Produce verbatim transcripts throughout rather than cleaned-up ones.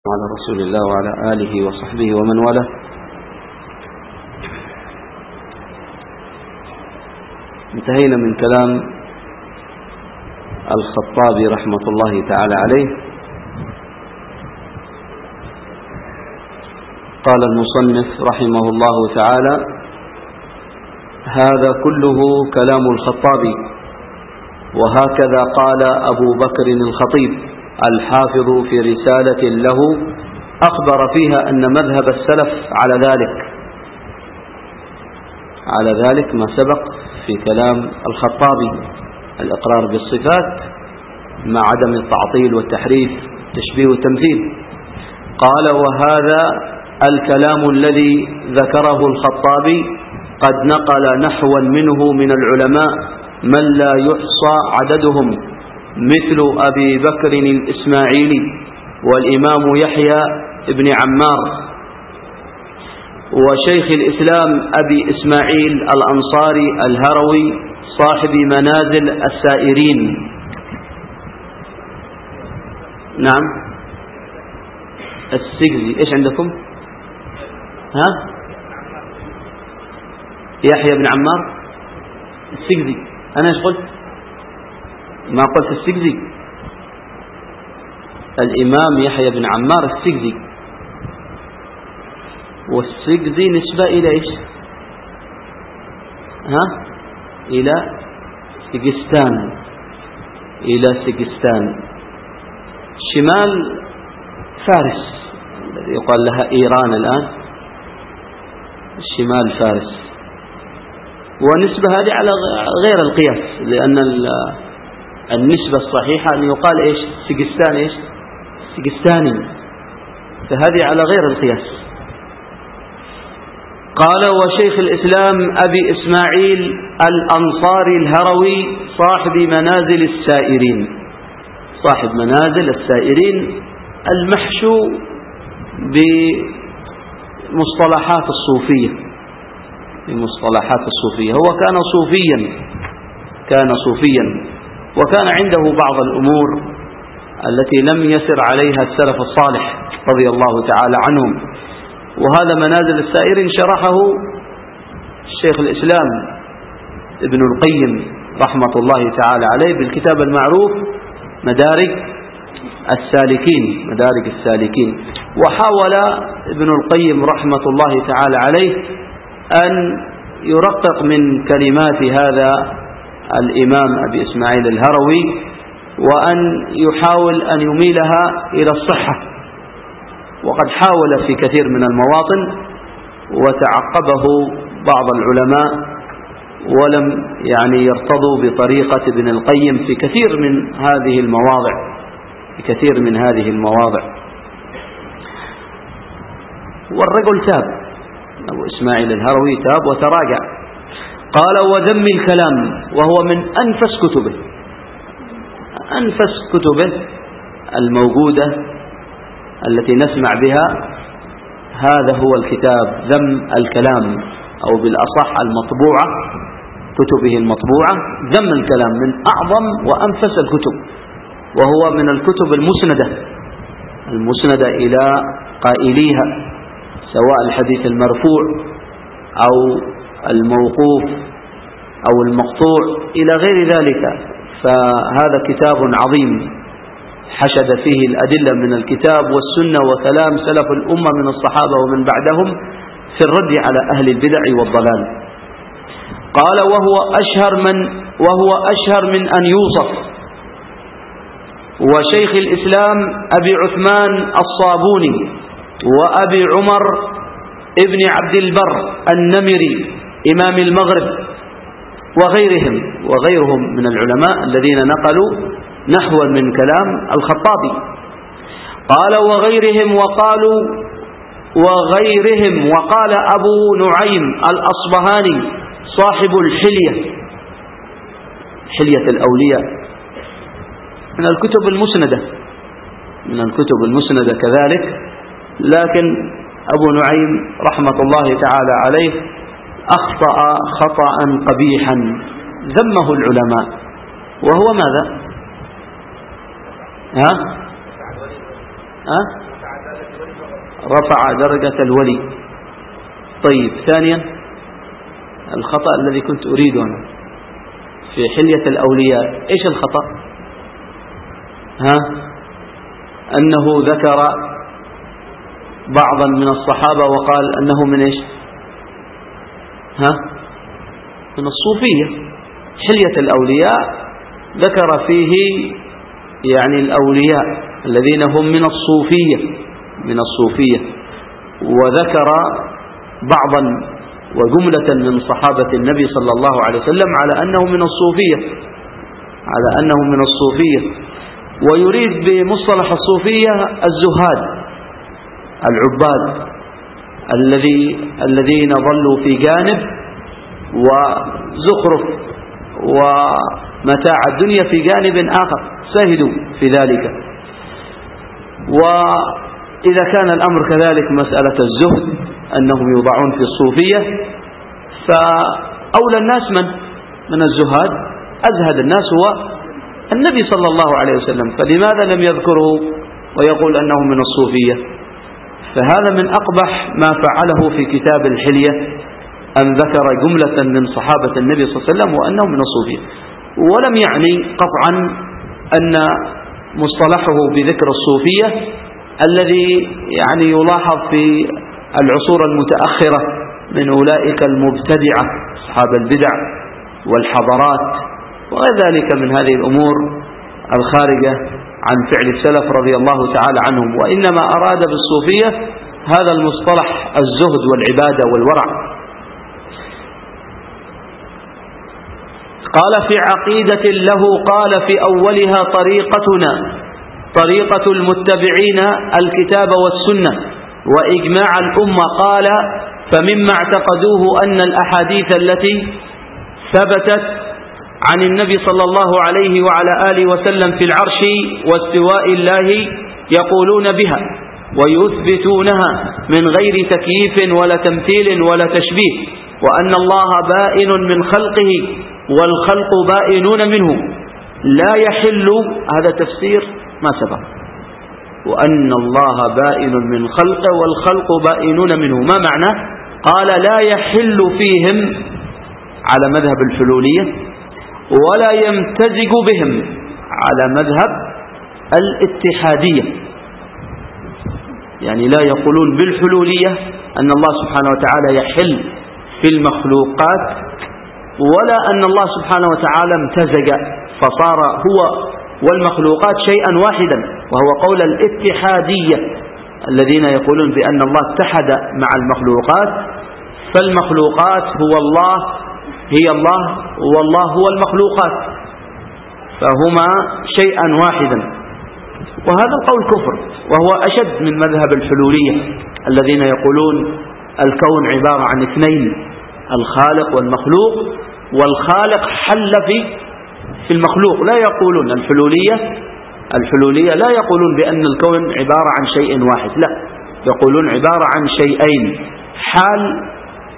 على رسول الله وعلى آله وصحبه ومن والاه. انتهينا من كلام الخطابي رحمة الله تعالى عليه. قال المصنف رحمه الله تعالى: هذا كله كلام الخطابي، وهكذا قال أبو بكر الخطيب الحافظ في رسالة له أخبر فيها أن مذهب السلف على ذلك على ذلك ما سبق في كلام الخطابي، الإقرار بالصفات مع عدم التعطيل والتحريف التشبيه والتمثيل. قال: وهذا الكلام الذي ذكره الخطابي قد نقل نحوا منه من العلماء من لا يحصى عددهم، مثل أبي بكر الإسماعيلي والإمام يحيى بن عمار وشيخ الإسلام أبي إسماعيل الأنصاري الهروي صاحب منازل السائرين. نعم، السجزي. إيش عندكم؟ ها؟ يحيى بن عمار السجزي. أنا إيش قلت؟ ما قلت السجزي. الإمام يحيى بن عمار السجزي، والسجزي نسبة إلى إيش؟ ها؟ إلى سجستان إلى سجستان شمال فارس، الذي يقال لها إيران الآن، شمال فارس. ونسبة هذه على غير القياس، لأن النسبة الصحيحة أن يقال إيش؟ سجستان إيش؟ سجستاني، فهذه على غير القياس. قال: وشيخ الإسلام أبي إسماعيل الأنصاري الهروي صاحب منازل السائرين. صاحب منازل السائرين المحشو بمصطلحات الصوفية بمصطلحات الصوفية هو كان صوفيا كان صوفيا وكان عنده بعض الأمور التي لم يسر عليها السلف الصالح رضي الله تعالى عنهم. وهذا منازل السائرين شرحه الشيخ الإسلام ابن القيم رحمة الله تعالى عليه بالكتاب المعروف مدارج السالكين مدارج السالكين. وحاول ابن القيم رحمة الله تعالى عليه أن يرقق من كلمات هذا الإمام أبي إسماعيل الهروي، وأن يحاول أن يميلها إلى الصحة، وقد حاول في كثير من المواطن وتعقبه بعض العلماء ولم يعني يرتضوا بطريقة ابن القيم في كثير من هذه المواضع في كثير من هذه المواضع والرجل تاب، أبو إسماعيل الهروي تاب وتراجع. قال: وذم الكلام، وهو من أنفس كتبه أنفس كتبه الموجودة التي نسمع بها. هذا هو الكتاب ذم الكلام، أو بالأصح المطبوعة، كتبه المطبوعة ذم الكلام، من أعظم وأنفس الكتب، وهو من الكتب المسندة المسندة إلى قائليها، سواء الحديث المرفوع أو الموقوف أو المقطوع إلى غير ذلك. فهذا كتاب عظيم حشد فيه الأدلة من الكتاب والسنة وكلام سلف الأمة من الصحابة ومن بعدهم في الرد على أهل البدع والضلال. قال: وهو أشهر من وهو أشهر من أن يوصف. وشيخ الإسلام أبي عثمان الصابوني وأبي عمر ابن عبد البر النمري إمام المغرب وغيرهم وغيرهم من العلماء الذين نقلوا نحوا من كلام الخطابي. قال: وغيرهم وقالوا وغيرهم وقال أبو نعيم الأصبهاني صاحب الحلية حلية الأولياء من الكتب المسندة من الكتب المسندة كذلك. لكن أبو نعيم رحمة الله تعالى عليه أخطأ خطأ قبيحا ذمه العلماء، وهو ماذا؟ ها؟ ها؟ رفع درجة الولي. طيب، ثانيا الخطأ الذي كنت أريده أنا في حلية الأولياء، إيش الخطأ؟ ها أنه ذكر بعضا من الصحابة وقال أنه من إيش؟ ها من الصوفية. حلية الأولياء ذكر فيه يعني الأولياء الذين هم من الصوفية من الصوفية وذكر بعضا وجملة من صحابة النبي صلى الله عليه وسلم على أنه من الصوفية على أنه من الصوفية ويريد بمصطلح الصوفية الزهاد العباد الذي الذين ظلوا في جانب وزخرف ومتاع الدنيا في جانب آخر، ساهدوا في ذلك. وإذا كان الأمر كذلك مسألة الزهد أنهم يوضعون في الصوفية، فأولى الناس من من الزهاد أزهد الناس هو النبي صلى الله عليه وسلم، فلماذا لم يذكره ويقول أنه من الصوفية؟ فهذا من أقبح ما فعله في كتاب الحلية، أن ذكر جملة من صحابة النبي صلى الله عليه وسلم وأنهم من الصوفية، ولم يعني قطعا أن مصطلحه بذكر الصوفية الذي يعني يلاحظ في العصور المتأخرة من أولئك المبتدعة أصحاب البدع والحضارات وغير ذلك من هذه الأمور الخارجة عن فعل السلف رضي الله تعالى عنهم، وإنما أراد بالصوفية هذا المصطلح الزهد والعبادة والورع. قال في عقيدة له قال في أولها طريقتنا طريقة المتبعين الكتاب والسنة وإجماع الأمة. قال فمما اعتقدوه أن الأحاديث التي ثبتت عن النبي صلى الله عليه وعلى آله وسلم في العرش واستواء الله يقولون بها ويثبتونها من غير تكييف ولا تمثيل ولا تشبيه، وأن الله بائن من خلقه والخلق بائنون منه لا يحل، هذا تفسير ما سبق، وأن الله بائن من خلقه والخلق بائنون منه. ما معنى؟ قال لا يحل فيهم على مذهب الحلولية ولا يمتزج بهم على مذهب الاتحادية، يعني لا يقولون بالحلولية أن الله سبحانه وتعالى يحل في المخلوقات، ولا أن الله سبحانه وتعالى امتزج فصار هو والمخلوقات شيئا واحدا، وهو قول الاتحادية الذين يقولون بأن الله اتحد مع المخلوقات، فالمخلوقات هو الله هي الله والله هو المخلوقات، فهما شيئا واحدا. وهذا القول كفر، وهو أشد من مذهب الحلولية الذين يقولون الكون عبارة عن اثنين، الخالق والمخلوق، والخالق حل في في المخلوق. لا يقولون الحلولية الحلولية لا يقولون بأن الكون عبارة عن شيء واحد، لا، يقولون عبارة عن شيئين، حال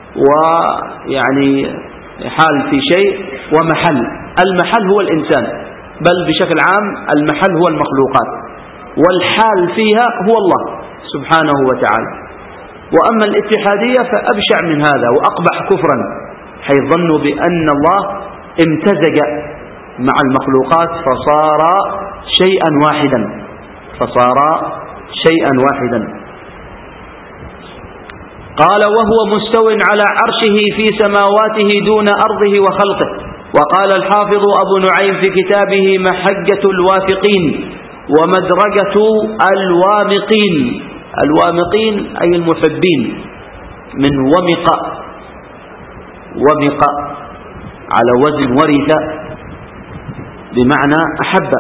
ويعني حال في شيء ومحل. المحل هو الإنسان، بل بشكل عام المحل هو المخلوقات، والحال فيها هو الله سبحانه وتعالى. وأما الاتحادية فأبشع من هذا وأقبح كفرا، حيث ظنوا بأن الله امتزج مع المخلوقات فصار شيئا واحدا فصار شيئا واحدا. قال وهو مستو على عرشه في سماواته دون أرضه وخلقه. وقال الحافظ أبو نعيم في كتابه محجة الواثقين ومدرجة الوامقين، الوامقين أي المحبين، من ومق ومق على وزن ورث بمعنى أحب.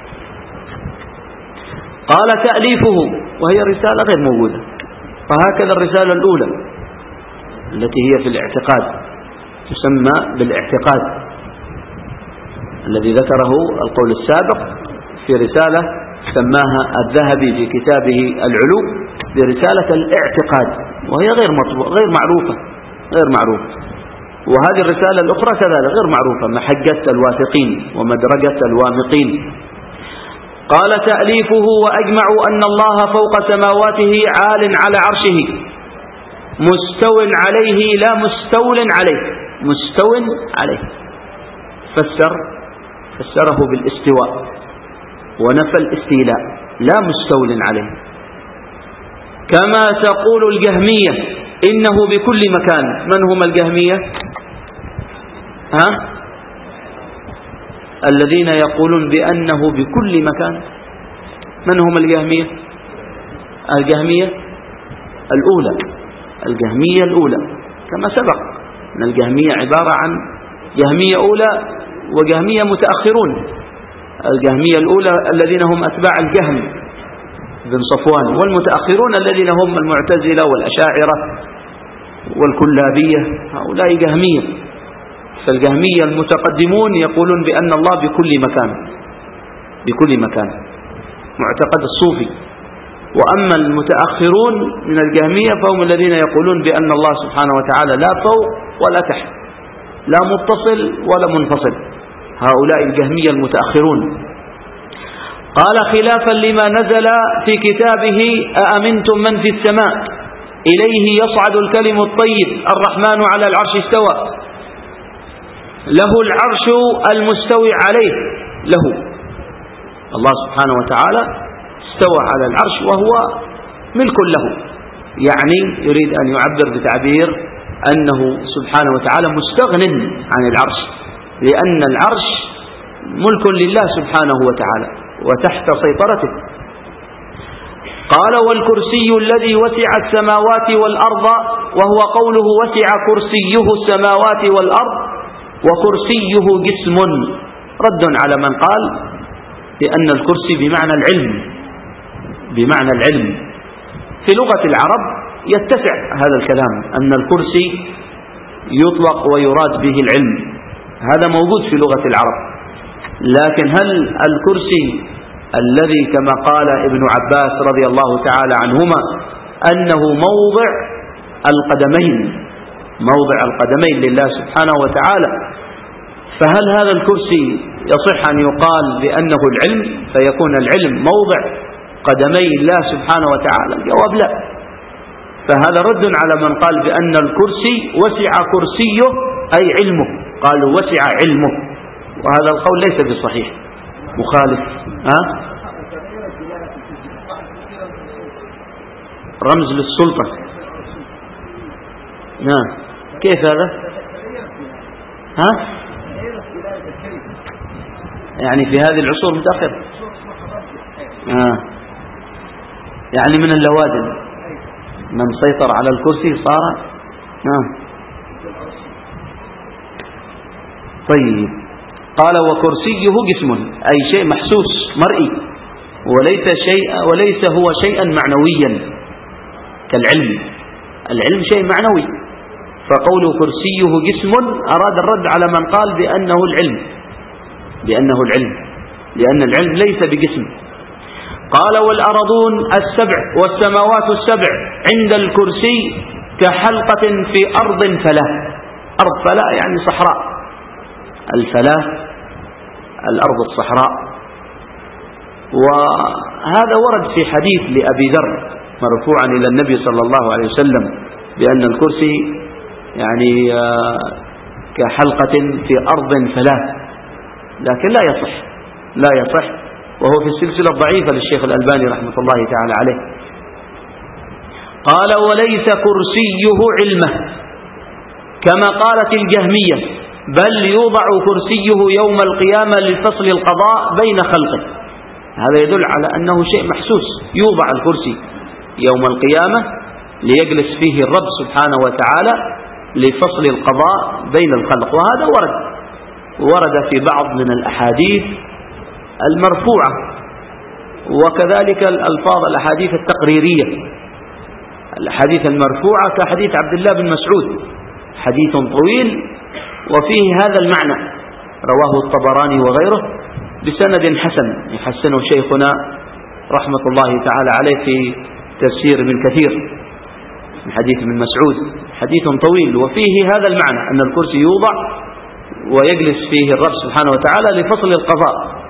قال تأليفه، وهي رسالة غير موجودة، فهكذا الرسالة الأولى التي هي في الاعتقاد تسمى بالاعتقاد الذي ذكره القول السابق في رسالة سماها الذهبي في كتابه العلو برسالة الاعتقاد، وهي غير مطبوعة غير معروفة غير معروفة وهذه الرسالة الأخرى كذلك غير معروفة، محجة الواثقين ومدرجة الوامقين. قال تأليفه وأجمعوا أن الله فوق سماواته عال على عرشه مستو عليه لا مستول عليه، مستو عليه، فسر فسره بالاستواء ونفى الاستيلاء، لا مستول عليه. كما تقول الجهمية إنه بكل مكان. من هم الجهمية؟ ها؟ الذين يقولون بأنه بكل مكان. من هم الجهمية؟ الجهمية الأولى، الجهمية الأولى كما سبق أن الجهمية عبارة عن جهمية أولى وجهمية متأخرون. الجهمية الأولى الذين هم أتباع الجهم بن صفوان، والمتأخرون الذين هم المعتزلة والأشاعرة والكلابية، هؤلاء جهمية. فالجهمية المتقدمون يقولون بأن الله بكل مكان، بكل مكان، معتقد الصوفي. وأما المتأخرون من الجهمية فهم الذين يقولون بأن الله سبحانه وتعالى لا فوق ولا تحت، لا متصل ولا منفصل، هؤلاء الجهمية المتأخرون. قال خلافا لما نزل في كتابه أأمنتم من في السماء إليه يصعد الكلم الطيب الرحمن على العرش استوى له العرش المستوي عليه. له الله سبحانه وتعالى استوى على العرش وهو ملك له، يعني يريد أن يعبر بتعبير أنه سبحانه وتعالى مستغن عن العرش، لأن العرش ملك لله سبحانه وتعالى وتحت سيطرته. قال والكرسي الذي وسع السماوات والأرض، وهو قوله وسع كرسيه السماوات والأرض وكرسيه جسم، رد على من قال بأن الكرسي بمعنى العلم، بمعنى العلم. في لغة العرب يتسع هذا الكلام أن الكرسي يطلق ويراد به العلم، هذا موجود في لغة العرب. لكن هل الكرسي الذي كما قال ابن عباس رضي الله تعالى عنهما أنه موضع القدمين، موضع القدمين لله سبحانه وتعالى، فهل هذا الكرسي يصح أن يقال بأنه العلم فيكون العلم موضع قدمي الله سبحانه وتعالى؟ الجواب لا. فهذا رد على من قال بأن الكرسي وسع كرسيه أي علمه، قالوا وسع علمه، وهذا القول ليس بصحيح، مخالف. ها؟ رمز للسلطة. نعم، كيف هذا؟ ها؟ يعني في هذه العصور متأخر. آه. يعني من اللوادن من سيطر على الكرسي صار. نعم. طيب، قال وكرسيه جسم أي شيء محسوس مرئي، وليس شيء وليس هو شيئا معنويا كالعلم. العلم شيء معنوي، فقول كرسيه جسم أراد الرد على من قال بأنه العلم، بأنه العلم، لأن العلم ليس بجسم. قال والأرضون السبع والسماوات السبع عند الكرسي كحلقة في أرض فلاة. أرض فلاة يعني صحراء، الفلاة الأرض الصحراء. وهذا ورد في حديث لأبي ذر مرفوعا إلى النبي صلى الله عليه وسلم بأن الكرسي يعني كحلقة في أرض فلاة، لكن لا يصح، لا يصح، وهو في السلسلة الضعيفة للشيخ الألباني رحمة الله تعالى عليه. قال وليس كرسيه علمه كما قالت الجهمية، بل يوضع كرسيه يوم القيامة لفصل القضاء بين خلقه. هذا يدل على أنه شيء محسوس، يوضع الكرسي يوم القيامة ليجلس فيه الرب سبحانه وتعالى لفصل القضاء بين الخلق. وهذا ورد ورد في بعض من الأحاديث المرفوعة، وكذلك الألفاظ الأحاديث التقريرية. الأحاديث المرفوعة كحديث عبد الله بن مسعود، حديث طويل وفيه هذا المعنى، رواه الطبراني وغيره بسند حسن يحسنه شيخنا رحمة الله تعالى عليه في تفسير ابن كثير من حديث ابن مسعود، حديث طويل وفيه هذا المعنى أن الكرسي يوضع ويجلس فيه الرب سبحانه وتعالى لفصل القضاء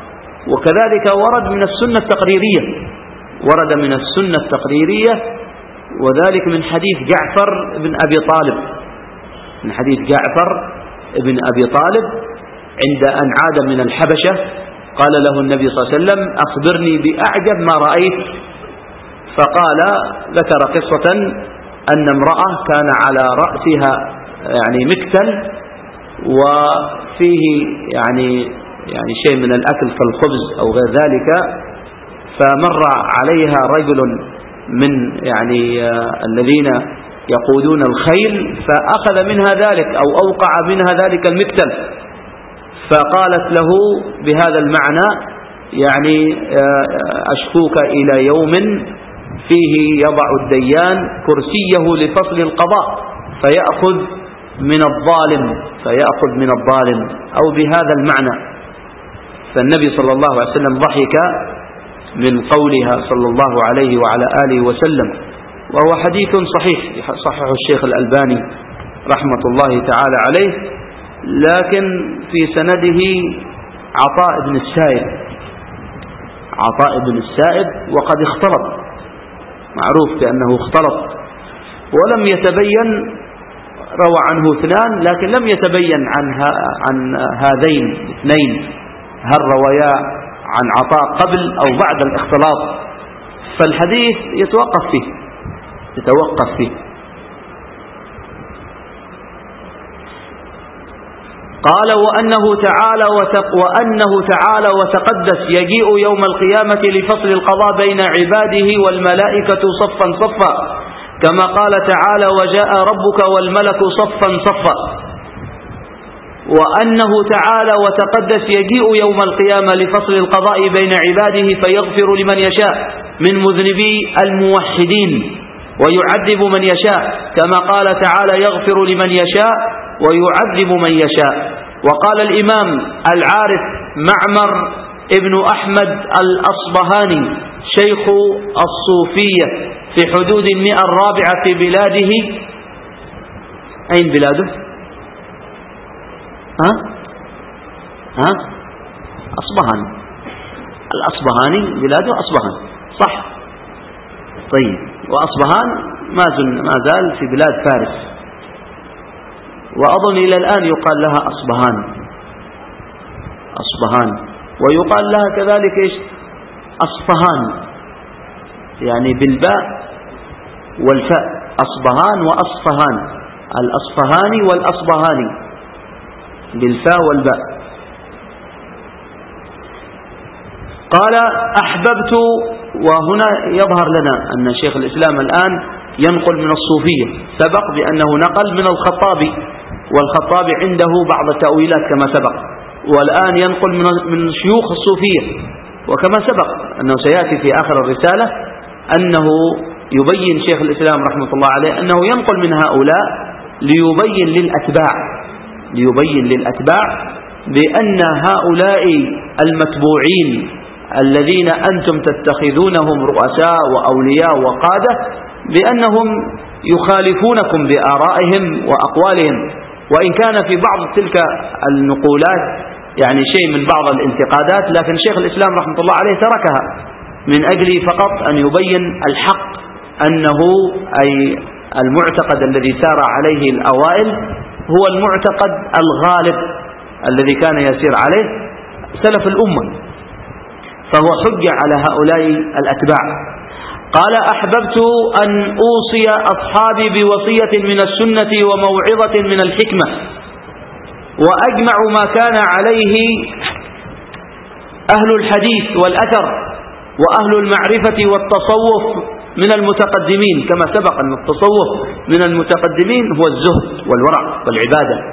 وكذلك ورد من السنة التقريرية، ورد من السنة التقريرية وذلك من حديث جعفر بن أبي طالب، من حديث جعفر بن أبي طالب عند أن عاد من الحبشة قال له النبي صلى الله عليه وسلم أخبرني بأعجب ما رأيت، فقال ذكر قصة أن امرأة كان على رأسها يعني مكتل وفيه يعني يعني شيء من الأكل كالخبز أو غير ذلك، فمر عليها رجل من يعني الذين يقودون الخيل فأخذ منها ذلك أو أوقع منها ذلك المكتل، فقالت له بهذا المعنى يعني أشكوك إلى يوم فيه يضع الديان كرسيه لفصل القضاء فيأخذ من الظالم فيأخذ من الظالم أو بهذا المعنى. فالنبي صلى الله عليه وسلم ضحك من قولها صلى الله عليه وعلى آله وسلم، وهو حديث صحيح صححه الشيخ الألباني رحمة الله تعالى عليه، لكن في سنده عطاء بن السائب، عطاء بن السائب وقد اختلط، معروف بأنه اختلط ولم يتبين، روى عنه اثنان لكن لم يتبين عن, عن هذين الاثنين هل روايا عن عطاء قبل أو بعد الاختلاط، فالحديث يتوقف فيه يتوقف فيه قال وأنه تعالى وأنه تعالى وتقدس يجيء يوم القيامة لفصل القضاء بين عباده والملائكة صفا صفا كما قال تعالى وجاء ربك والملك صفا صفا. وأنه تعالى وتقدس يجيء يوم القيامة لفصل القضاء بين عباده فيغفر لمن يشاء من مذنبي الموحدين ويعذب من يشاء كما قال تعالى يغفر لمن يشاء ويعذب من يشاء. وقال الإمام العارف معمر ابن أحمد الأصبهاني شيخ الصوفية في حدود المئة الرابعة في بلاده، أين بلاده؟ ها؟ ها؟ أصبهان، الأصبهاني بلاده أصبهان صح. طيب وأصبهان ما زال في بلاد فارس، وأظن إلى الآن يقال لها أصبهان أصبهان ويقال لها كذلك إيش أصفهان، يعني بالباء والفاء أصبهان وأصفهان، الأصفهاني والأصبهاني بالفاء والباء. قال أحببت، وهنا يظهر لنا أن شيخ الإسلام الآن ينقل من الصوفية، سبق بأنه نقل من الخطابي والخطابي عنده بعض التأويلات كما سبق، والآن ينقل من شيوخ الصوفية، وكما سبق أنه سيأتي في آخر الرسالة أنه يبين شيخ الإسلام رحمة الله عليه أنه ينقل من هؤلاء ليبين للأتباع ليبين للأتباع بأن هؤلاء المتبوعين الذين أنتم تتخذونهم رؤساء وأولياء وقادة بأنهم يخالفونكم بآرائهم وأقوالهم، وإن كان في بعض تلك النقولات يعني شيء من بعض الانتقادات، لكن شيخ الإسلام رحمة الله عليه تركها من أجل فقط أن يبين الحق أنه أي المعتقد الذي سار عليه الأوائل هو المعتقد الغالب الذي كان يسير عليه سلف الأمة، فهو حجة على هؤلاء الأتباع. قال أحببت أن أوصي أصحابي بوصية من السنة وموعظة من الحكمة، وأجمع ما كان عليه أهل الحديث والأثر وأهل المعرفة والتصوف من المتقدمين، كما سبق أن التصوف من المتقدمين هو الزهد والورع والعبادة.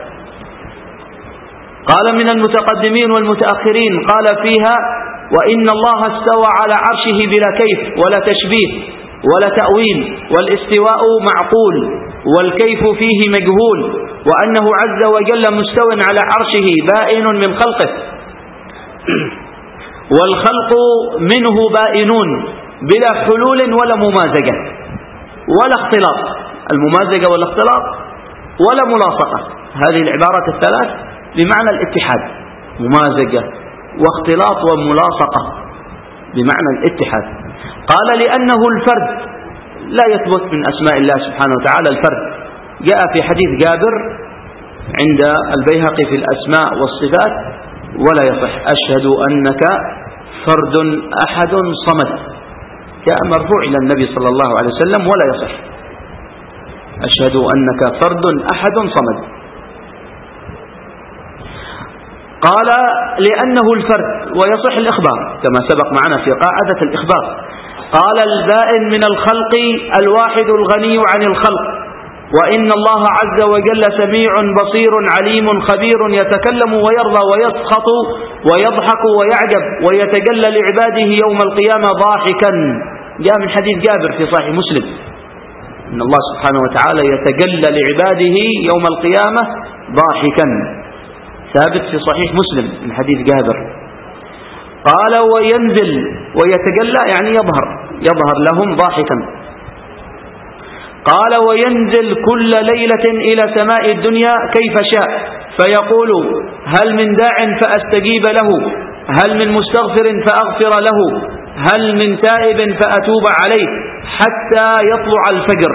قال من المتقدمين والمتأخرين قال فيها وإن الله استوى على عرشه بلا كيف ولا تشبيه ولا تأويل، والاستواء معقول والكيف فيه مجهول، وأنه عز وجل مستو على عرشه بائن من خلقه والخلق منه بائنون بلا حلول ولا ممازجة ولا اختلاط، الممازجة والاختلاط ولا ملاصقة، هذه العبارات الثلاث بمعنى الاتحاد، ممازجة واختلاط وملاصقة بمعنى الاتحاد. قال لأنه الفرد لا يثبت من أسماء الله سبحانه وتعالى الفرد. جاء في حديث جابر عند البيهقي في الأسماء والصفات ولا يصح: أشهد أنك فرد أحد صمد. جاء مرفوع إلى النبي صلى الله عليه وسلم ولا يصح: أشهد أنك فرد أحد صمد. قال لأنه الفرد ويصح الإخبار كما سبق معنا في قاعدة الإخبار. قال البائن من الخلق الواحد الغني عن الخلق، وإن الله عز وجل سميع بصير عليم خبير يتكلم ويرضى ويسخط ويضحك ويعجب ويتجلى لعباده يوم القيامة ضاحكا. جاء من حديث جابر في صحيح مسلم إن الله سبحانه وتعالى يتجلى لعباده يوم القيامة ضاحكا، ثابت في صحيح مسلم من حديث جابر. قال وينزل ويتجلى يعني يظهر يظهر لهم ضاحكا. قال وينزل كل ليلة إلى سماء الدنيا كيف شاء فيقول: هل من داع فأستجيب له، هل من مستغفر فأغفر له، هل من تائب فأتوب عليه، حتى يطلع الفجر.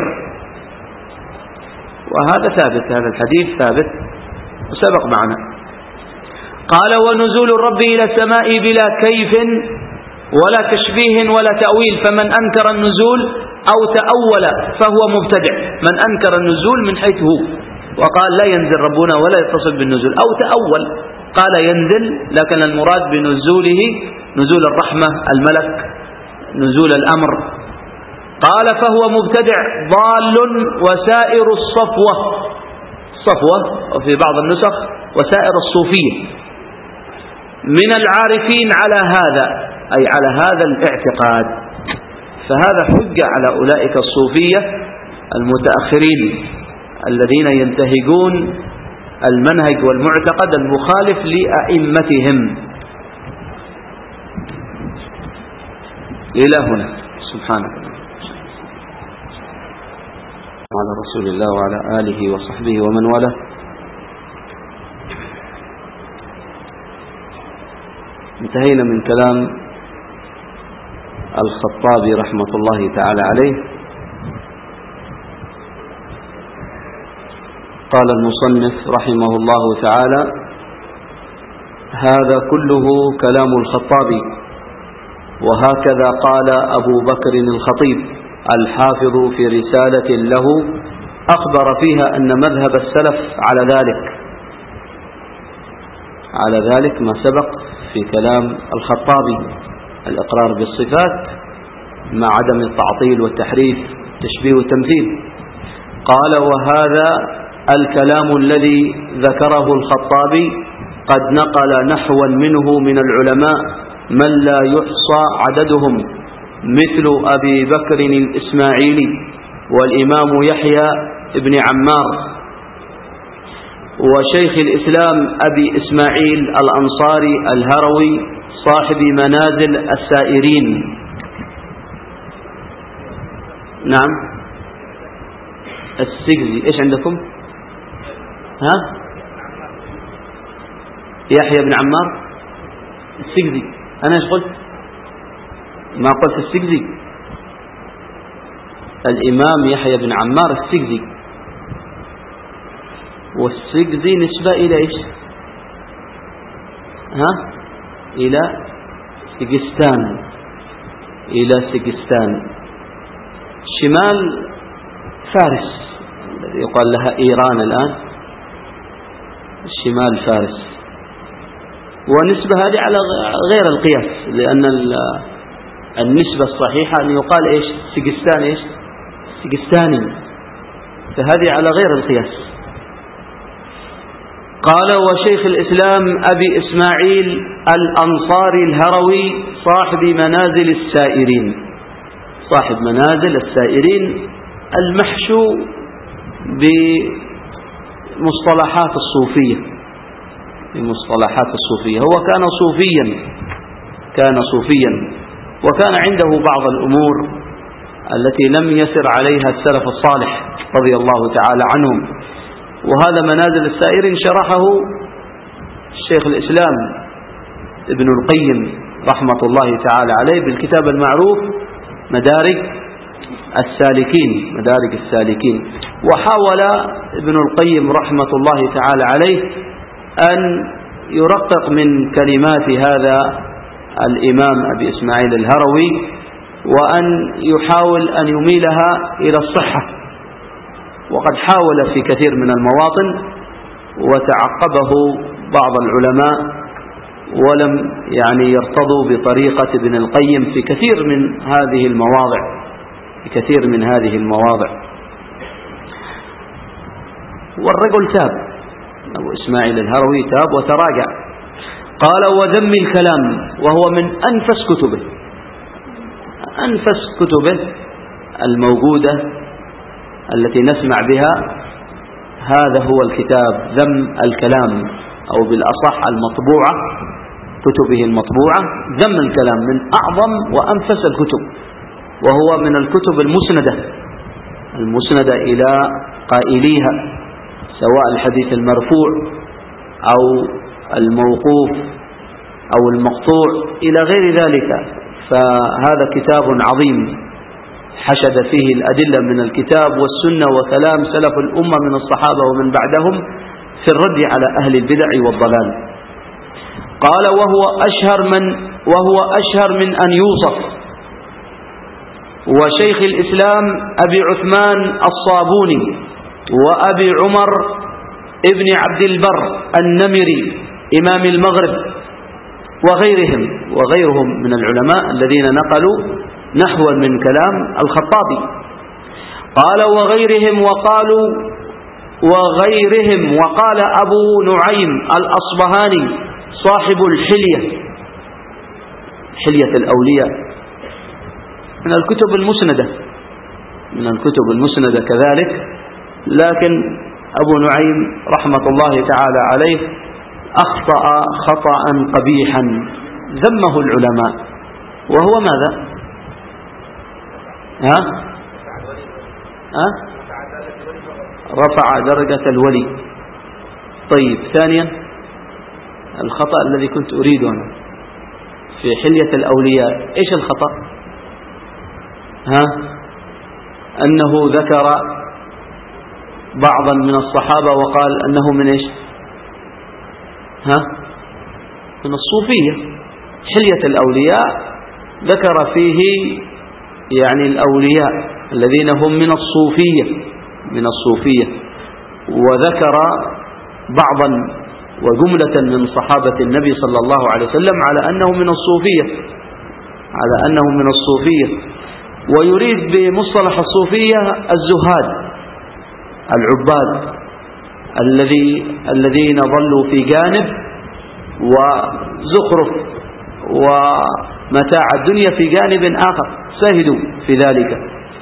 وهذا ثابت، هذا الحديث ثابت وسبق معنا. قال ونزول الرب إلى السماء بلا كيف ولا تشبيه ولا تأويل، فمن أنكر النزول أو تأول فهو مبتدع. من أنكر النزول من حيث هو وقال لا ينزل ربنا ولا يتصل بالنزول، أو تأول قال ينزل لكن المراد بنزوله نزول الرحمة الملك نزول الأمر، قال فهو مبتدع ضال وسائر الصفوة صفوة وفي بعض النسخ وسائر الصوفية من العارفين على هذا، أي على هذا الاعتقاد. فهذا حجة على أولئك الصوفية المتأخرين الذين ينتهجون المنهج والمعتقد المخالف لأئمتهم. إلى هنا سبحانك على رسول الله وعلى آله وصحبه ومن والاه. انتهينا من كلام الخطابي رحمة الله تعالى عليه. قال المصنف رحمه الله تعالى: هذا كله كلام الخطابي، وهكذا قال أبو بكر الخطيب الحافظ في رسالة له أخبر فيها أن مذهب السلف على ذلك على ذلك ما سبق في كلام الخطابي: الإقرار بالصفات مع عدم التعطيل والتحريف التشبيه والتمثيل. قال: وهذا الكلام الذي ذكره الخطابي قد نقل نحوا منه من العلماء من لا يحصى عددهم، مثل أبي بكر الإسماعيلي والإمام يحيى بن عمار وشيخ الإسلام أبي إسماعيل الأنصاري الهروي صاحب منازل السائرين. نعم السجزي. إيش عندكم؟ ها يحيى بن عمار السجزي. أنا إيش قلت؟ ما قلت السجزي. الإمام يحيى بن عمار السجزي، والسجزي نسبة إلى إيش؟ ها إلى سجستان إلى سجستان شمال فارس الذي يقال لها إيران الآن، شمال فارس. ونسبة هذه على غير القياس، لأن النسبة الصحيحة أن يقال إيش؟ سجستان إيش؟ سجستاني، فهذه على غير القياس. قال: وشيخ الإسلام أبي إسماعيل الأنصاري الهروي صاحب منازل السائرين. صاحب منازل السائرين المحشو بمصطلحات الصوفية بمصطلحات الصوفية. هو كان صوفيا كان صوفيا وكان عنده بعض الأمور التي لم يسر عليها السلف الصالح رضي الله تعالى عنهم. وهذا منازل السائرين شرحه الشيخ الإسلام ابن القيم رحمة الله تعالى عليه بالكتاب المعروف مدارج السالكين مدارج السالكين. وحاول ابن القيم رحمة الله تعالى عليه أن يرقق من كلمات هذا الإمام أبي إسماعيل الهروي، وأن يحاول أن يميلها إلى الصحة، وقد حاول في كثير من المواطن وتعقبه بعض العلماء ولم يعني يرتضوا بطريقة ابن القيم في كثير من هذه المواضع في كثير من هذه المواضع. والرجل تاب، أبو إسماعيل الهروي تاب وتراجع. قال: وذم الكلام، وهو من أنفس كتبه أنفس كتبه الموجودة التي نسمع بها، هذا هو الكتاب ذم الكلام، أو بالأصح المطبوعة، كتبه المطبوعة ذم الكلام، من أعظم وأنفس الكتب، وهو من الكتب المسندة المسندة إلى قائليها، سواء الحديث المرفوع أو الموقوف أو المقطوع إلى غير ذلك. فهذا كتاب عظيم حشد فيه الأدلة من الكتاب والسنة وكلام سلف الأمة من الصحابة ومن بعدهم في الرد على أهل البدع والضلال. قال: وهو أشهر من وهو أشهر من أن يوصف. وشيخ الإسلام أبي عثمان الصابوني وأبي عمر ابن عبد البر النمري إمام المغرب وغيرهم وغيرهم من العلماء الذين نقلوا نحوا من كلام الخطابي. قال: وغيرهم وقالوا وغيرهم وقال أبو نعيم الأصبهاني صاحب الحلية حلية الأولياء من الكتب المسندة من الكتب المسندة كذلك، لكن أبو نعيم رحمة الله تعالى عليه أخطأ خطأ قبيحا ذمه العلماء، وهو ماذا؟ ها؟ ها؟ رفع درجة الولي. طيب، ثانيا الخطأ الذي كنت أريده أنا في حلية الأولياء، إيش الخطأ؟ ها؟ أنه ذكر بعضا من الصحابة وقال أنه من إيش؟ ها؟ من الصوفية. حلية الأولياء ذكر فيه يعني الأولياء الذين هم من الصوفية من الصوفية وذكر بعضا وجملة من صحابة النبي صلى الله عليه وسلم على أنه من الصوفية على أنه من الصوفية ويريد بمصطلح الصوفية الزهاد العباد الذي الذين ظلوا في جانب وزخرف ومتاع الدنيا في جانب آخر، ساهدوا في ذلك.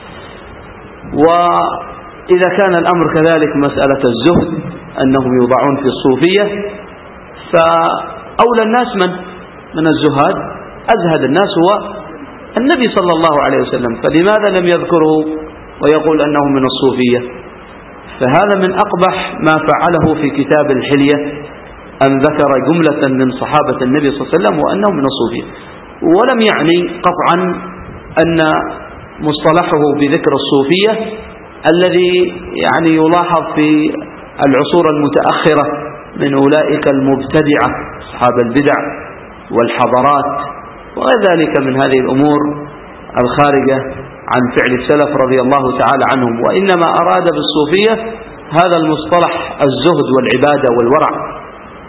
وإذا كان الأمر كذلك مسألة الزهد أنهم يوضعون في الصوفية، فأولى الناس من من الزهاد أزهد الناس هو النبي صلى الله عليه وسلم، فلماذا لم يذكره ويقول أنه من الصوفية؟ فهذا من أقبح ما فعله في كتاب الحلية، أن ذكر جملة من صحابة النبي صلى الله عليه وسلم وأنه من الصوفية، ولم يعني قطعا أن مصطلحه بذكر الصوفية الذي يعني يلاحظ في العصور المتأخرة من أولئك المبتدعة أصحاب البدع والحضارات وغير ذلك من هذه الأمور الخارجة عن فعل السلف رضي الله تعالى عنهم، وإنما أراد بالصوفية هذا المصطلح الزهد والعبادة والورع.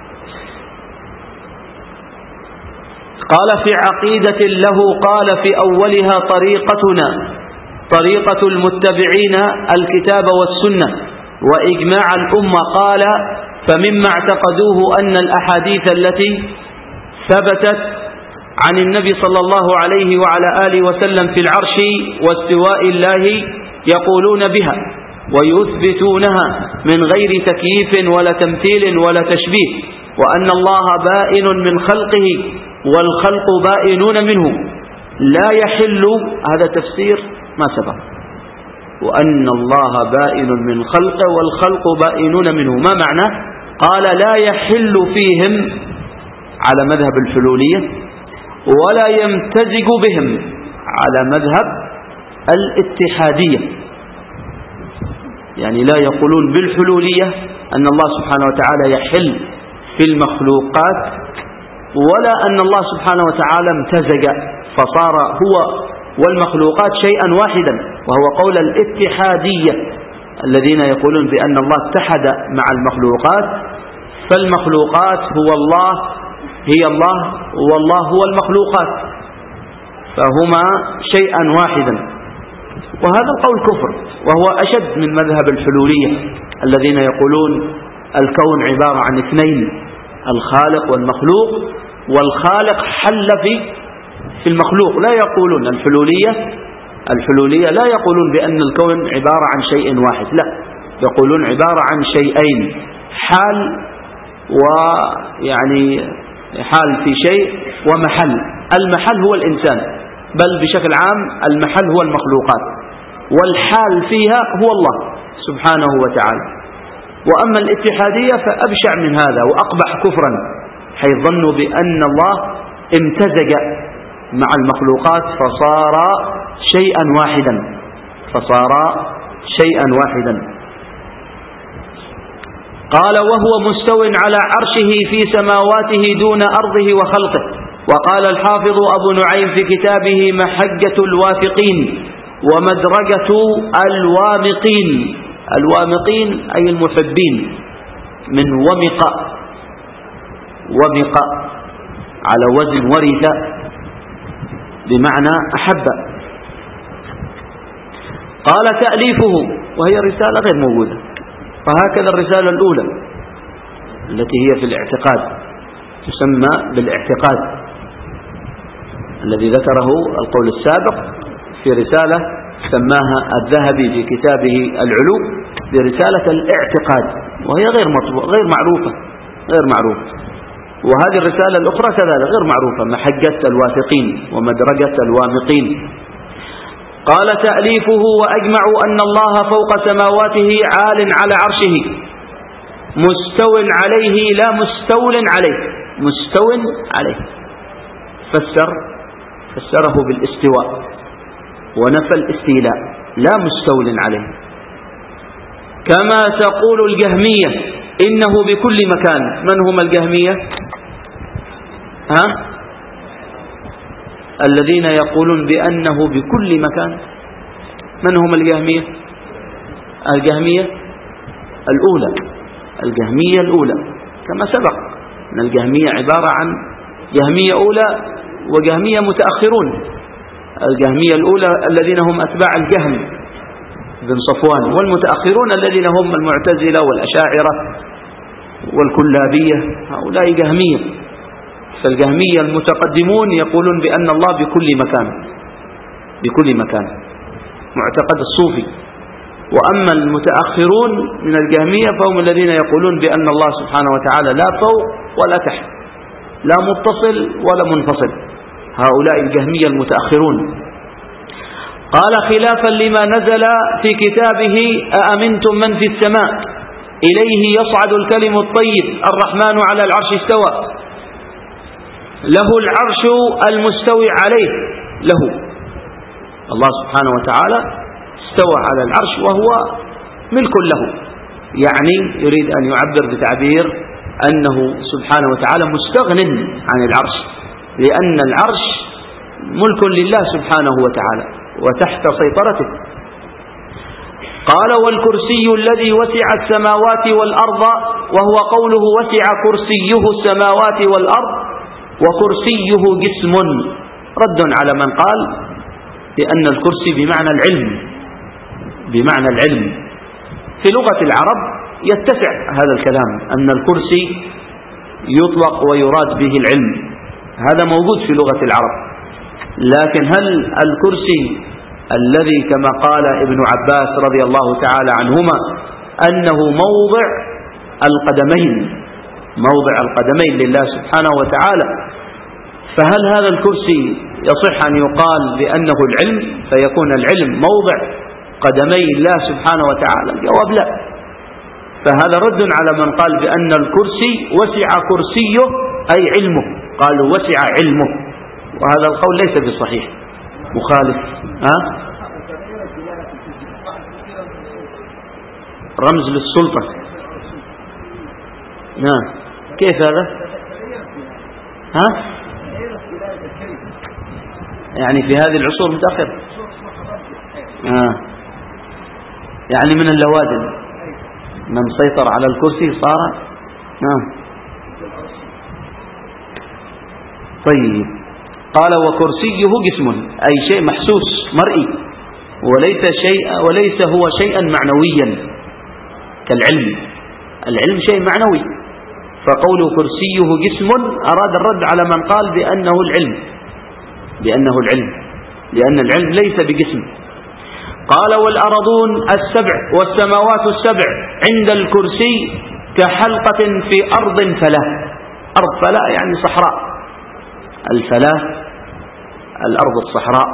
قال: في عقيدة له قال في أولها طريقتنا طريقة المتبعين الكتاب والسنة وإجماع الأمة. قال: فمما اعتقدوه أن الأحاديث التي ثبتت عن النبي صلى الله عليه وعلى آله وسلم في العرش واستواء الله يقولون بها ويثبتونها من غير تكييف ولا تمثيل ولا تشبيه، وأن الله بائن من خلقه والخلق بائنون منه لا يحل. هذا تفسير ما سبق. وأن الله بائن من خلقه والخلق بائنون منه، ما معنى؟ قال: لا يحل فيهم على مذهب الحلولية، ولا يمتزج بهم على مذهب الاتحادية. يعني لا يقولون بالحلولية أن الله سبحانه وتعالى يحل في المخلوقات، ولا أن الله سبحانه وتعالى امتزج فصار هو والمخلوقات شيئا واحدا، وهو قول الاتحادية الذين يقولون بأن الله اتحد مع المخلوقات، فالمخلوقات هو الله هي الله والله هو المخلوقات، فهما شيئا واحدا. وهذا القول كفر، وهو أشد من مذهب الحلولية الذين يقولون الكون عبارة عن اثنين، الخالق والمخلوق، والخالق حل في في المخلوق. لا يقولون الحلولية الحلولية لا يقولون بأن الكون عبارة عن شيء واحد، لا، يقولون عبارة عن شيئين، حال ويعني حال في شيء ومحل. المحل هو الإنسان، بل بشكل عام المحل هو المخلوقات، والحال فيها هو الله سبحانه وتعالى. وأما الاتحادية فأبشع من هذا وأقبح كفرا، حيث ظنوا بأن الله امتزج مع المخلوقات فصار شيئا واحدا فصار شيئا واحدا. قال وهو مستو على عرشه في سماواته دون أرضه وخلقه. وقال الحافظ أبو نعيم في كتابه محجة الواثقين ومدرجة الوامقين. الوامقين أي المحبين، من ومق ومق على وزن ورث بمعنى أحب. قال تأليفه، وهي رسالة غير موجودة، وهكذا الرسالة الأولى التي هي في الاعتقاد تسمى بالاعتقاد الذي ذكره القول السابق في رسالة سماها الذهبي في كتابه العلو برسالة الاعتقاد، وهي غير مطبوعة غير معروفة غير معروفة وهذه الرسالة الأخرى كذلك غير معروفة، محجة الواثقين ومدرجة الوامقين. قال تأليفه وأجمعوا أن الله فوق سماواته عال على عرشه مستو عليه لا مستول عليه. مستو عليه فسر فسره بالاستواء ونفى الاستيلاء، لا مستول عليه. كما تقول الجهمية إنه بكل مكان. من هم الجهمية؟ ها؟ الذين يقولون بأنه بكل مكان. من هم الجهمية؟ الجهمية الأولى الجهمية الأولى كما سبق أن الجهمية عبارة عن جهمية أولى وجهمية متأخرون. الجهمية الأولى الذين هم أتباع الجهم بن صفوان، والمتأخرون الذين هم المعتزلة والأشاعرة والكلابية، هؤلاء جهمية. فالجهمية المتقدمون يقولون بأن الله بكل مكان بكل مكان معتقد الصوفي. وأما المتأخرون من الجهمية فهم الذين يقولون بأن الله سبحانه وتعالى لا فوق ولا تحت، لا متصل ولا منفصل، هؤلاء الجهمية المتأخرون. قال خلافا لما نزل في كتابه أأمنتم من في السماء إليه يصعد الكلم الطيب الرحمن على العرش استوى له العرش المستوي عليه. له الله سبحانه وتعالى استوى على العرش وهو ملك له، يعني يريد أن يعبر بتعبير أنه سبحانه وتعالى مستغن عن العرش، لأن العرش ملك لله سبحانه وتعالى وتحت سيطرته. قال والكرسي الذي وسع السماوات والأرض، وهو قوله وسع كرسيه السماوات والأرض وكرسيه جسم، رد على من قال بأن الكرسي بمعنى العلم بمعنى العلم. في لغة العرب يتسع هذا الكلام أن الكرسي يطلق ويراد به العلم، هذا موجود في لغة العرب. لكن هل الكرسي الذي كما قال ابن عباس رضي الله تعالى عنهما أنه موضع القدمين موضع القدمين لله سبحانه وتعالى، فهل هذا الكرسي يصح أن يقال بأنه العلم فيكون العلم موضع قدمي الله سبحانه وتعالى؟ الجواب لا. فهذا رد على من قال بأن الكرسي وسع كرسيه أي علمه، قالوا وسع علمه، وهذا القول ليس بصحيح، مخالف. ها؟ رمز للسلطة. نعم، كيف هذا؟ ها؟ يعني في هذه العصور متأخر. آه. يعني من اللوادن من سيطر على الكرسي صار. نعم. طيب، قال وكرسيه جسم أي شيء محسوس مرئي، وليس شيء وليس هو شيئا معنويا كالعلم. العلم شيء معنوي، فقول كرسيه جسم أراد الرد على من قال بأنه العلم بأنه العلم لأن العلم ليس بجسم. قال والأرضون السبع والسماوات السبع عند الكرسي كحلقة في أرض فلاة. أرض فلاة يعني صحراء، الفلاة الأرض الصحراء.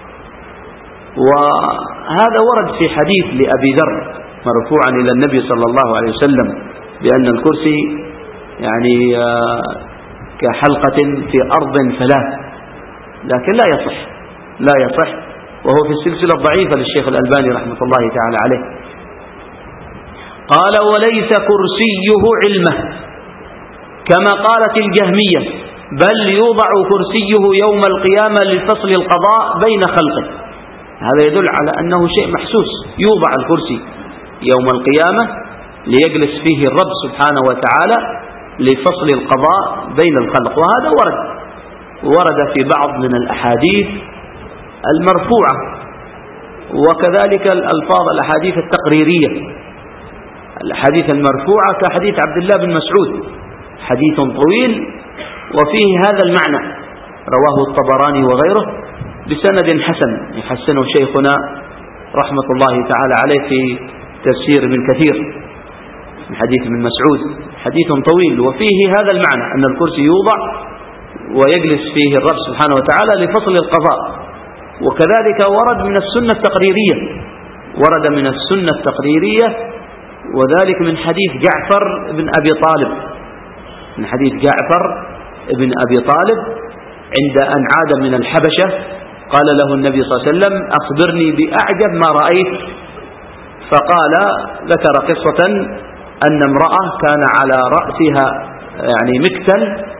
وهذا ورد في حديث لأبي ذر مرفوعا إلى النبي صلى الله عليه وسلم بأن الكرسي يعني كحلقة في أرض فلاة، لكن لا يصح لا يصح وهو في السلسلة الضعيفة للشيخ الألباني رحمة الله تعالى عليه. قال وليس كرسيه علمه كما قالت الجهمية، بل يوضع كرسيه يوم القيامة لفصل القضاء بين خلقه. هذا يدل على أنه شيء محسوس، يوضع الكرسي يوم القيامة ليجلس فيه الرب سبحانه وتعالى لفصل القضاء بين الخلق. وهذا ورد ورد في بعض من الأحاديث المرفوعة، وكذلك الألفاظ الأحاديث التقريرية. الأحاديث المرفوعة كحديث عبد الله بن مسعود، حديث طويل وفيه هذا المعنى، رواه الطبراني وغيره بسند حسن يحسنه شيخنا رحمة الله تعالى عليه في تفسير ابن كثير من حديث ابن مسعود، حديث طويل وفيه هذا المعنى أن الكرسي يوضع ويجلس فيه الرب سبحانه وتعالى لفصل القضاء. وكذلك ورد من السنة التقريرية ورد من السنة التقريرية وذلك من حديث جعفر بن أبي طالب من حديث جعفر بن أبي طالب عند أن عاد من الحبشة قال له النبي صلى الله عليه وسلم أخبرني بأعجب ما رأيت، فقال ذكر قصة أن امرأة كان على رأسها يعني مكتل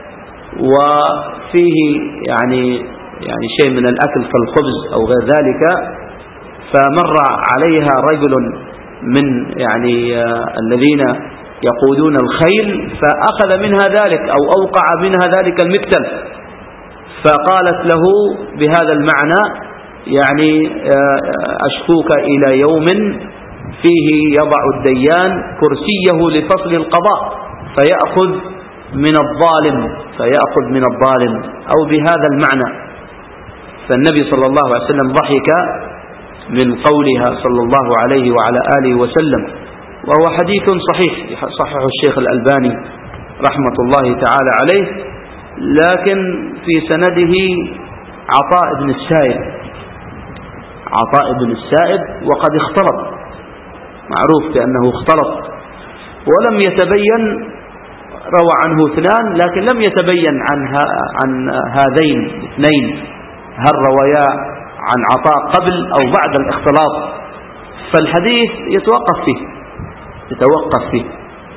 وفيه يعني يعني شيء من الأكل كالخبز أو غير ذلك، فمر عليها رجل من يعني الذين يقودون الخيل فأخذ منها ذلك أو أوقع منها ذلك المكتل، فقالت له بهذا المعنى يعني أشكوك إلى يوم فيه يضع الديان كرسيه لفصل القضاء فيأخذ من الظالم فيأخذ من الظالم أو بهذا المعنى. فالنبي صلى الله عليه وسلم ضحك من قولها صلى الله عليه وعلى آله وسلم، وهو حديث صحيح صححه الشيخ الألباني رحمة الله تعالى عليه، لكن في سنده عطاء بن السائب عطاء بن السائب وقد اختلط، معروف بأنه اختلط ولم يتبين، روى عنه اثنان لكن لم يتبين عن, عن هذين الاثنين هل روايا عن عطاء قبل أو بعد الاختلاط، فالحديث يتوقف فيه يتوقف فيه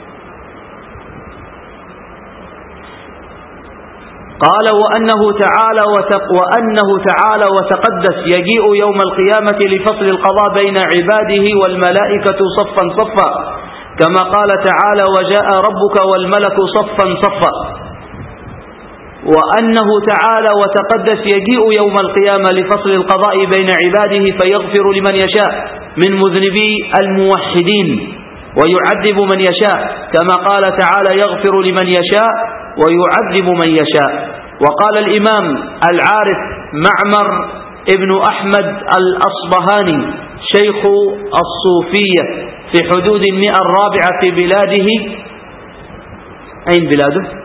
قال وأنه تعالى وأنه تعالى وتقدس يجيء يوم القيامة لفصل القضاء بين عباده والملائكة صفا صفا، كما قال تعالى وجاء ربك والملك صفا صفا. وأنه تعالى وتقدس يجيء يوم القيامة لفصل القضاء بين عباده فيغفر لمن يشاء من مذنبي الموحدين ويعذب من يشاء، كما قال تعالى يغفر لمن يشاء ويعذب من يشاء. وقال الإمام العارف معمر ابن أحمد الأصبهاني شيخ الصوفية في حدود المئة الرابعة في بلاده، أين بلاده؟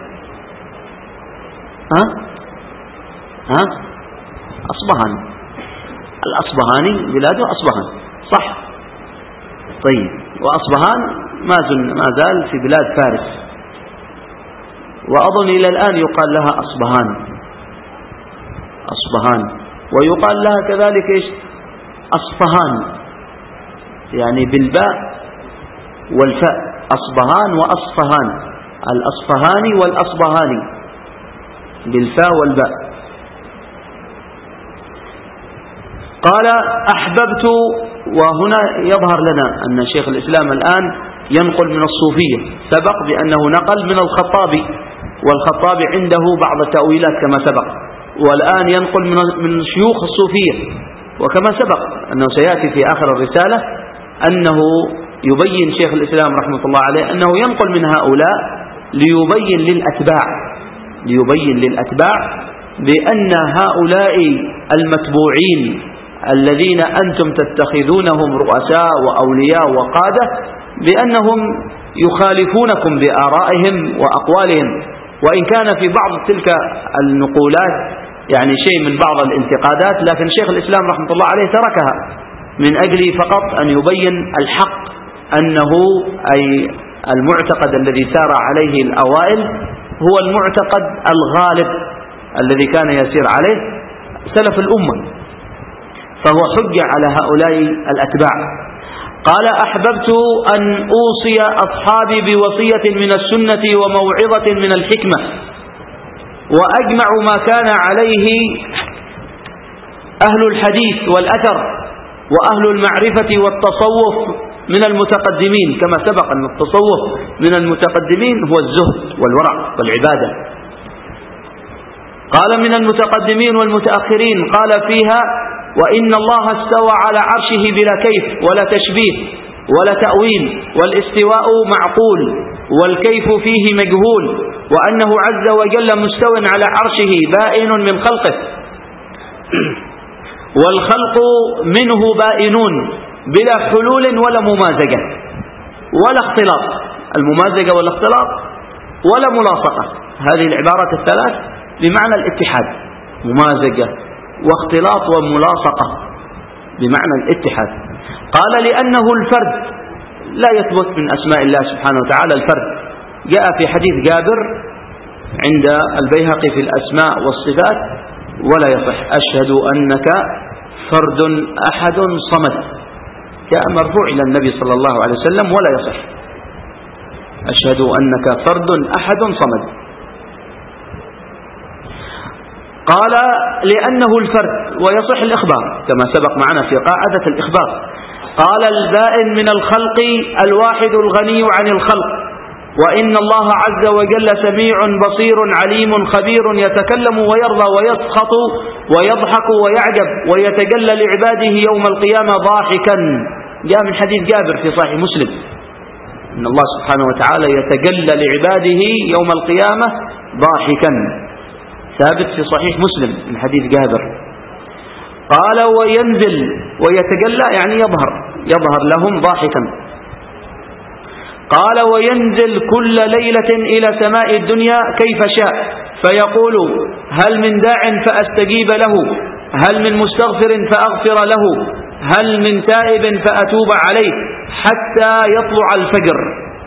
ها؟ ها؟ أصبهان، الأصبهاني بلاده أصبهان صح، طيب، وأصبهان ما زال في بلاد فارس، وأظن إلى الآن يقال لها أصبهان أصبهان ويقال لها كذلك إيش أصفهان، يعني بالباء والفاء، أصبهان وأصفهان، الأصفهاني والأصبهاني بالفاء والباء. قال أحببت، وهنا يظهر لنا أن شيخ الإسلام الآن ينقل من الصوفية، سبق بأنه نقل من الخطابي، والخطابي عنده بعض التأويلات كما سبق، والآن ينقل من شيوخ الصوفية، وكما سبق أنه سيأتي في آخر الرسالة أنه يبين شيخ الإسلام رحمة الله عليه أنه ينقل من هؤلاء ليبين للأتباع ليبين للأتباع بأن هؤلاء المتبوعين الذين أنتم تتخذونهم رؤساء وأولياء وقادة بأنهم يخالفونكم بآرائهم وأقوالهم، وإن كان في بعض تلك النقولات يعني شيء من بعض الانتقادات، لكن شيخ الإسلام رحمة الله عليه تركها من أجل فقط أن يبين الحق، أنه أي المعتقد الذي سار عليه الأوائل هو المعتقد الغالب الذي كان يسير عليه سلف الأمة، فهو حجة على هؤلاء الأتباع. قال أحببت أن أوصي أصحابي بوصية من السنة وموعظة من الحكمة، وأجمع ما كان عليه أهل الحديث والأثر وأهل المعرفة والتصوف من المتقدمين، كما سبق أن التصوف من المتقدمين هو الزهد والورع والعبادة. قال من المتقدمين والمتأخرين قال فيها: وإن الله استوى على عرشه بلا كيف ولا تشبيه ولا تأويل، والاستواء معقول والكيف فيه مجهول، وأنه عز وجل مستو على عرشه بائن من خلقه، والخلق منه بائنون بلا حلول ولا ممازجة ولا اختلاط، الممازجة والاختلاط ولا ملاصقة، هذه العبارات الثلاث بمعنى الاتحاد، ممازجة واختلاط وملاصقة بمعنى الاتحاد. قال لأنه الفرد لا يثبت من أسماء الله سبحانه وتعالى الفرد، جاء في حديث جابر عند البيهقي في الأسماء والصفات ولا يصح: أشهد أنك فرد أحد صمد، جاء مرفوع إلى النبي صلى الله عليه وسلم ولا يصح: أشهد أنك فرد أحد صمد. قال لأنه الفرد ويصح الإخبار كما سبق معنا في قاعدة الإخبار. قال البائن من الخلق الواحد الغني عن الخلق، وإن الله عز وجل سميع بصير عليم خبير، يتكلم ويرضى ويسخط ويضحك ويعجب ويتجلى لعباده يوم القيامة ضاحكا، جاء من حديث جابر في صحيح مسلم إن الله سبحانه وتعالى يتجلى لعباده يوم القيامة ضاحكا، ثابت في صحيح مسلم من حديث جابر. قال وينزل ويتجلى يعني يظهر يظهر لهم ضاحكا. قال وينزل كل ليلة إلى سماء الدنيا كيف شاء، فيقول: هل من داع فأستجيب له، هل من مستغفر فأغفر له، هل من تائب فأتوب عليه، حتى يطلع الفجر.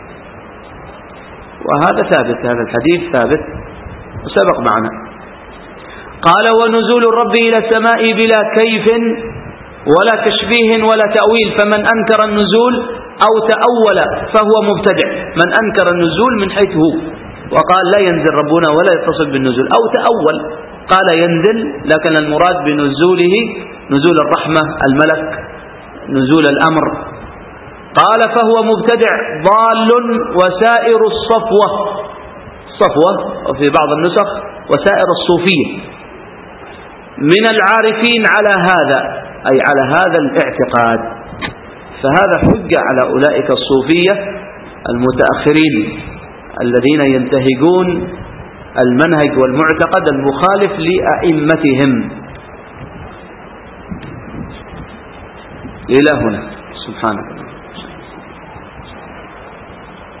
وهذا ثابت، هذا الحديث ثابت وسبق معنا. قال ونزول الرب إلى السماء بلا كيف ولا تشبيه ولا تأويل، فمن أنكر النزول أو تأول فهو مبتدع. من أنكر النزول من حيث هو وقال لا ينزل ربنا ولا يتصل بالنزول، أو تأول قال ينزل لكن المراد بنزوله نزول الرحمة، الملك، نزول الأمر. قال فهو مبتدع ضال وسائر الصفوة، صفوة وفي بعض النسخ وسائر الصوفية من العارفين على هذا، أي على هذا الاعتقاد. فهذا حجة على أولئك الصوفية المتأخرين الذين ينتهجون المنهج والمعتقد المخالف لأئمتهم. إلى هنا سبحانك.